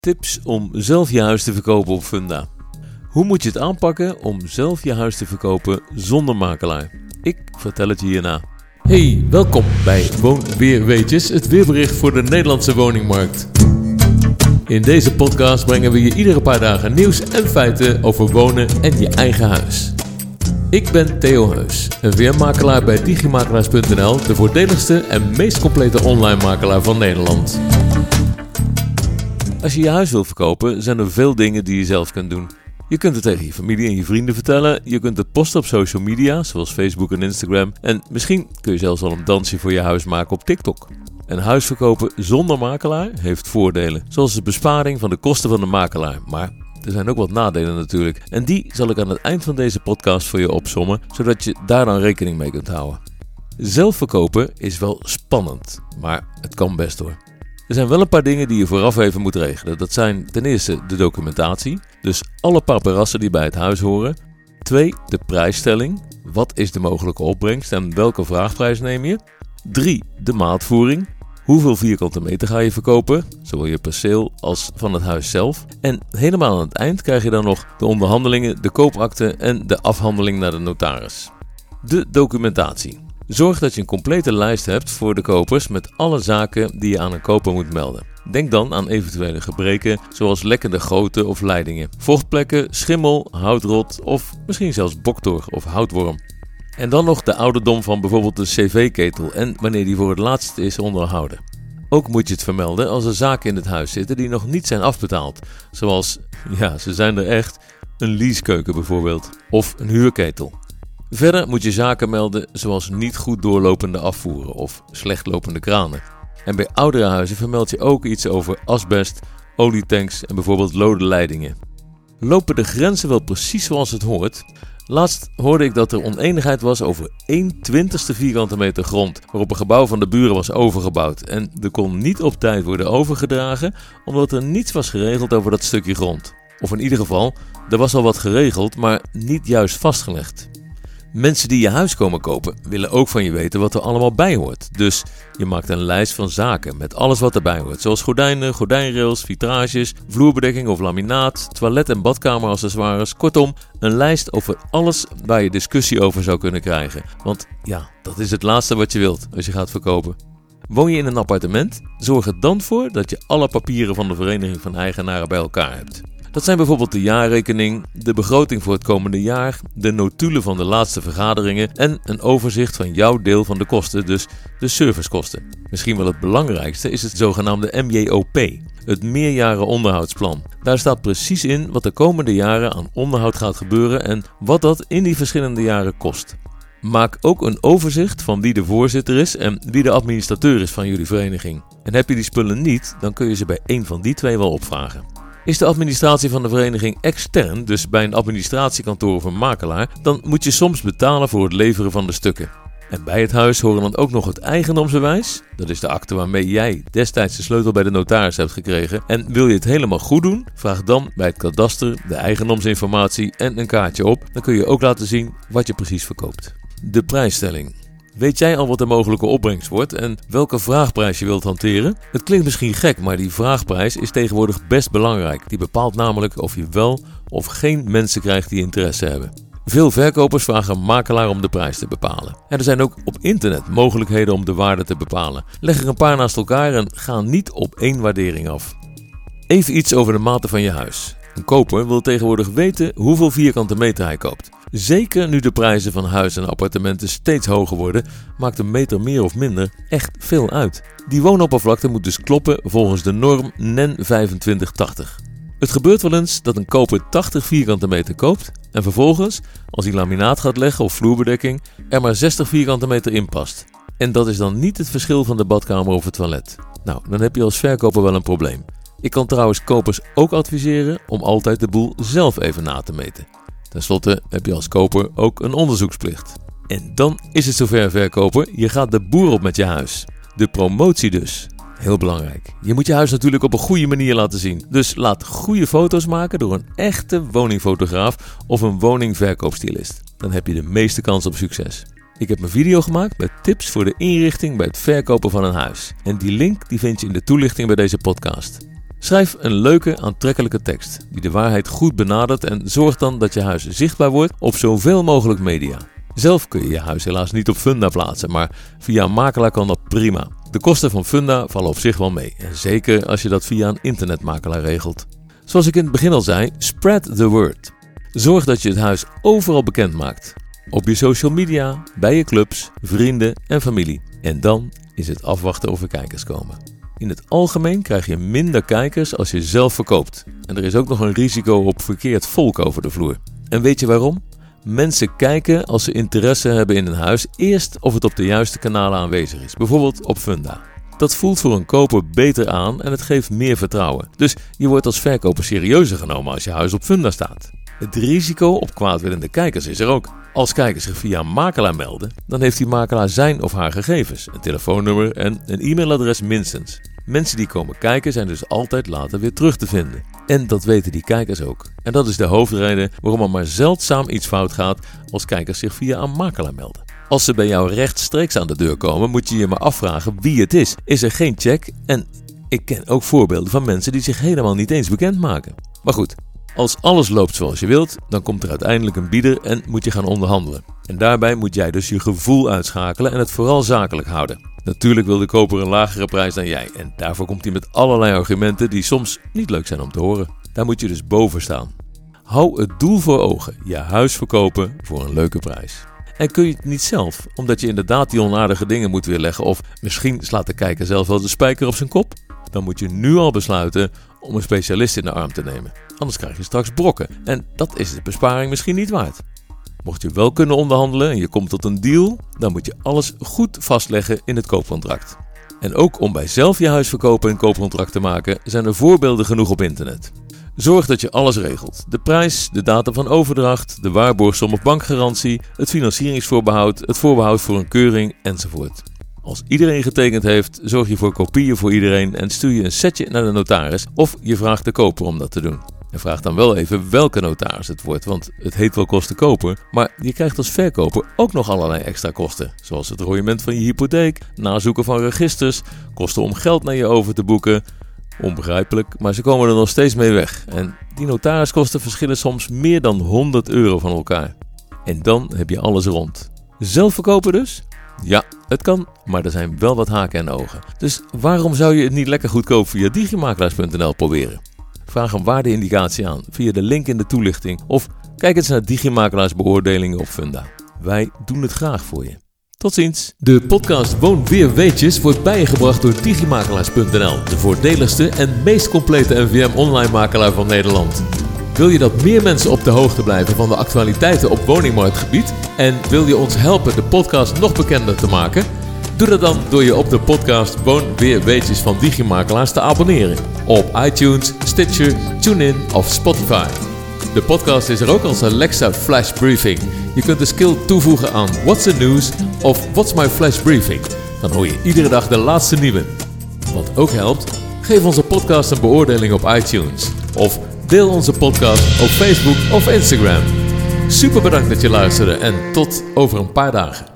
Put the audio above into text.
Tips om zelf je huis te verkopen op Funda. Hoe moet je het aanpakken om zelf je huis te verkopen zonder makelaar? Ik vertel het je hierna. Hey, welkom bij Woonweerweetjes, het weerbericht voor de Nederlandse woningmarkt. In deze podcast brengen we je iedere paar dagen nieuws en feiten over wonen en je eigen huis. Ik ben Theo Heus, een weermakelaar bij Digimakelaars.nl, de voordeligste en meest complete online makelaar van Nederland. Als je je huis wilt verkopen, zijn er veel dingen die je zelf kunt doen. Je kunt het tegen je familie en je vrienden vertellen, je kunt het posten op social media, zoals Facebook en Instagram, en misschien kun je zelfs al een dansje voor je huis maken op TikTok. Een huis verkopen zonder makelaar heeft voordelen, zoals de besparing van de kosten van de makelaar, maar er zijn ook wat nadelen natuurlijk. En die zal ik aan het eind van deze podcast voor je opsommen, zodat je daar dan rekening mee kunt houden. Zelf verkopen is wel spannend, maar het kan best hoor. Er zijn wel een paar dingen die je vooraf even moet regelen. Dat zijn ten eerste de documentatie, dus alle paparassen die bij het huis horen. 2, de prijsstelling. Wat is de mogelijke opbrengst en welke vraagprijs neem je? 3, de maatvoering. Hoeveel vierkante meter ga je verkopen, zowel je perceel als van het huis zelf. En helemaal aan het eind krijg je dan nog de onderhandelingen, de koopakte en de afhandeling naar de notaris. De documentatie. Zorg dat je een complete lijst hebt voor de kopers met alle zaken die je aan een koper moet melden. Denk dan aan eventuele gebreken zoals lekkende goten of leidingen, vochtplekken, schimmel, houtrot of misschien zelfs boktor of houtworm. En dan nog de ouderdom van bijvoorbeeld de cv-ketel en wanneer die voor het laatst is onderhouden. Ook moet je het vermelden als er zaken in het huis zitten die nog niet zijn afbetaald. Zoals, ja, ze zijn er echt, een leasekeuken bijvoorbeeld of een huurketel. Verder moet je zaken melden zoals niet goed doorlopende afvoeren of slecht lopende kranen. En bij oudere huizen vermeld je ook iets over asbest, olietanks en bijvoorbeeld lode leidingen. Lopen de grenzen wel precies zoals het hoort? Laatst hoorde ik dat er oneenigheid was over 1/20 vierkante meter grond waarop een gebouw van de buren was overgebouwd. En er kon niet op tijd worden overgedragen omdat er niets was geregeld over dat stukje grond. Of in ieder geval, er was al wat geregeld, maar niet juist vastgelegd. Mensen die je huis komen kopen willen ook van je weten wat er allemaal bij hoort. Dus je maakt een lijst van zaken met alles wat erbij hoort. Zoals gordijnen, gordijnrails, vitrages, vloerbedekking of laminaat, toilet- en badkameraccessoires. Kortom, een lijst over alles waar je discussie over zou kunnen krijgen. Want ja, dat is het laatste wat je wilt als je gaat verkopen. Woon je in een appartement? Zorg er dan voor dat je alle papieren van de Vereniging van Eigenaren bij elkaar hebt. Dat zijn bijvoorbeeld de jaarrekening, de begroting voor het komende jaar, de notulen van de laatste vergaderingen en een overzicht van jouw deel van de kosten, dus de servicekosten. Misschien wel het belangrijkste is het zogenaamde MJOP, het meerjaren onderhoudsplan. Daar staat precies in wat de komende jaren aan onderhoud gaat gebeuren en wat dat in die verschillende jaren kost. Maak ook een overzicht van wie de voorzitter is en wie de administrateur is van jullie vereniging. En heb je die spullen niet, dan kun je ze bij één van die twee wel opvragen. Is de administratie van de vereniging extern, dus bij een administratiekantoor of een makelaar, dan moet je soms betalen voor het leveren van de stukken. En bij het huis horen dan ook nog het eigendomsbewijs, dat is de akte waarmee jij destijds de sleutel bij de notaris hebt gekregen. En wil je het helemaal goed doen, vraag dan bij het kadaster de eigendomsinformatie en een kaartje op. Dan kun je ook laten zien wat je precies verkoopt. De prijsstelling. Weet jij al wat de mogelijke opbrengst wordt en welke vraagprijs je wilt hanteren? Het klinkt misschien gek, maar die vraagprijs is tegenwoordig best belangrijk. Die bepaalt namelijk of je wel of geen mensen krijgt die interesse hebben. Veel verkopers vragen een makelaar om de prijs te bepalen. En er zijn ook op internet mogelijkheden om de waarde te bepalen. Leg er een paar naast elkaar en ga niet op één waardering af. Even iets over de maten van je huis. Een koper wil tegenwoordig weten hoeveel vierkante meter hij koopt. Zeker nu de prijzen van huizen en appartementen steeds hoger worden, maakt een meter meer of minder echt veel uit. Die woonoppervlakte moet dus kloppen volgens de norm NEN 2580. Het gebeurt wel eens dat een koper 80 vierkante meter koopt en vervolgens, als hij laminaat gaat leggen of vloerbedekking, er maar 60 vierkante meter in past. En dat is dan niet het verschil van de badkamer of het toilet. Nou, dan heb je als verkoper wel een probleem. Ik kan trouwens kopers ook adviseren om altijd de boel zelf even na te meten. Ten slotte heb je als koper ook een onderzoeksplicht. En dan is het zover, verkoper. Je gaat de boer op met je huis. De promotie dus. Heel belangrijk. Je moet je huis natuurlijk op een goede manier laten zien. Dus laat goede foto's maken door een echte woningfotograaf of een woningverkoopstylist. Dan heb je de meeste kans op succes. Ik heb een video gemaakt met tips voor de inrichting bij het verkopen van een huis. En die link die vind je in de toelichting bij deze podcast. Schrijf een leuke, aantrekkelijke tekst die de waarheid goed benadert en zorg dan dat je huis zichtbaar wordt op zoveel mogelijk media. Zelf kun je je huis helaas niet op Funda plaatsen, maar via een makelaar kan dat prima. De kosten van Funda vallen op zich wel mee, en zeker als je dat via een internetmakelaar regelt. Zoals ik in het begin al zei, spread the word. Zorg dat je het huis overal bekend maakt. Op je social media, bij je clubs, vrienden en familie. En dan is het afwachten of er kijkers komen. In het algemeen krijg je minder kijkers als je zelf verkoopt. En er is ook nog een risico op verkeerd volk over de vloer. En weet je waarom? Mensen kijken als ze interesse hebben in een huis eerst of het op de juiste kanalen aanwezig is. Bijvoorbeeld op Funda. Dat voelt voor een koper beter aan en het geeft meer vertrouwen. Dus je wordt als verkoper serieuzer genomen als je huis op Funda staat. Het risico op kwaadwillende kijkers is er ook. Als kijkers zich via een makelaar melden, dan heeft die makelaar zijn of haar gegevens, een telefoonnummer en een e-mailadres minstens. Mensen die komen kijken zijn dus altijd later weer terug te vinden. En dat weten die kijkers ook. En dat is de hoofdreden waarom er maar zeldzaam iets fout gaat als kijkers zich via een makelaar melden. Als ze bij jou rechtstreeks aan de deur komen, moet je je maar afvragen wie het is. Is er geen check? En ik ken ook voorbeelden van mensen die zich helemaal niet eens bekendmaken. Maar goed, als alles loopt zoals je wilt, dan komt er uiteindelijk een bieder en moet je gaan onderhandelen. En daarbij moet jij dus je gevoel uitschakelen en het vooral zakelijk houden. Natuurlijk wil de koper een lagere prijs dan jij en daarvoor komt hij met allerlei argumenten die soms niet leuk zijn om te horen. Daar moet je dus boven staan. Hou het doel voor ogen, je huis verkopen voor een leuke prijs. En kun je het niet zelf, omdat je inderdaad die onaardige dingen moet weerleggen of misschien slaat de kijker zelf wel de spijker op zijn kop? Dan moet je nu al besluiten om een specialist in de arm te nemen. Anders krijg je straks brokken en dat is de besparing misschien niet waard. Mocht je wel kunnen onderhandelen en je komt tot een deal, dan moet je alles goed vastleggen in het koopcontract. En ook om bij zelf je huis verkopen en koopcontract te maken, zijn er voorbeelden genoeg op internet. Zorg dat je alles regelt. De prijs, de datum van overdracht, de waarborgsom of bankgarantie, het financieringsvoorbehoud, het voorbehoud voor een keuring enzovoort. Als iedereen getekend heeft, zorg je voor kopieën voor iedereen en stuur je een setje naar de notaris of je vraagt de koper om dat te doen. En vraag dan wel even welke notaris het wordt, want het heet wel kosten koper, maar je krijgt als verkoper ook nog allerlei extra kosten. Zoals het rooiement van je hypotheek, nazoeken van registers, kosten om geld naar je over te boeken. Onbegrijpelijk, maar ze komen er nog steeds mee weg. En die notariskosten verschillen soms meer dan €100 van elkaar. En dan heb je alles rond. Zelf verkopen dus? Ja, het kan, maar er zijn wel wat haken en ogen. Dus waarom zou je het niet lekker goedkoop via digimakelaars.nl proberen? Vraag een waardeindicatie aan via de link in de toelichting of kijk eens naar Digimakelaars beoordelingen op Funda. Wij doen het graag voor je. Tot ziens. De podcast Woon Weer Weetjes wordt bij je gebracht door Digimakelaars.nl, de voordeligste en meest complete NVM online makelaar van Nederland. Wil je dat meer mensen op de hoogte blijven van de actualiteiten op woningmarktgebied en wil je ons helpen de podcast nog bekender te maken? Doe dat dan door je op de podcast Woon Weer Weetjes van Digimakelaars te abonneren op iTunes, Stitcher, TuneIn of Spotify. De podcast is er ook als Alexa Flash Briefing. Je kunt de skill toevoegen aan What's the News of What's My Flash Briefing. Dan hoor je iedere dag de laatste nieuwe. Wat ook helpt, geef onze podcast een beoordeling op iTunes. Of deel onze podcast op Facebook of Instagram. Super bedankt dat je luisterde en tot over een paar dagen.